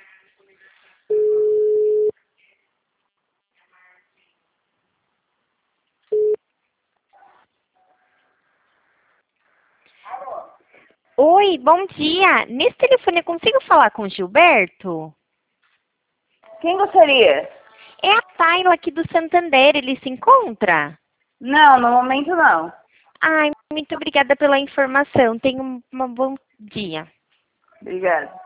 Oi, bom dia. Nesse telefone eu consigo falar com o Gilberto? Quem gostaria? É a Taila aqui do Santander, ele se encontra? Não, no momento não. Ai, muito obrigada pela informação. Tenha um bom dia. Obrigada.